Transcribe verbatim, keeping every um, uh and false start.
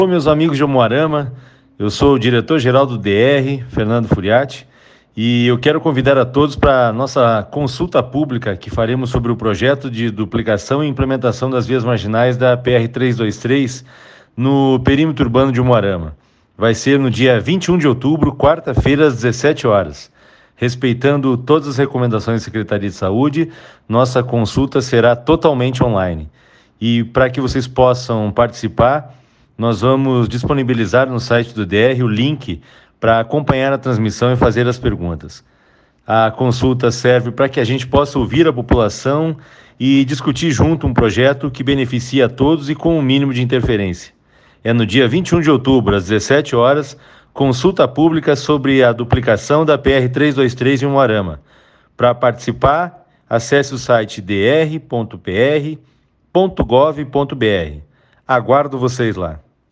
Olá, meus amigos de Umuarama, eu sou o diretor-geral do D R, Fernando Furiati, e eu quero convidar a todos para a nossa consulta pública que faremos sobre o projeto de duplicação e implementação das vias marginais da P R trezentos e vinte e três no perímetro urbano de Umuarama. Vai ser no dia vinte e um de outubro, quarta-feira, às dezessete horas. Respeitando todas as recomendações da Secretaria de Saúde, nossa consulta será totalmente online. E para que vocês possam participar, nós vamos disponibilizar no site do D R o link para acompanhar a transmissão e fazer as perguntas. A consulta serve para que a gente possa ouvir a população e discutir junto um projeto que beneficie a todos e com o mínimo de interferência. É no dia vinte e um de outubro, às dezessete horas, consulta pública sobre a duplicação da P R trezentos e vinte e três em Umuarama. Para participar, acesse o site d r ponto p r ponto gov ponto b r. Aguardo vocês lá.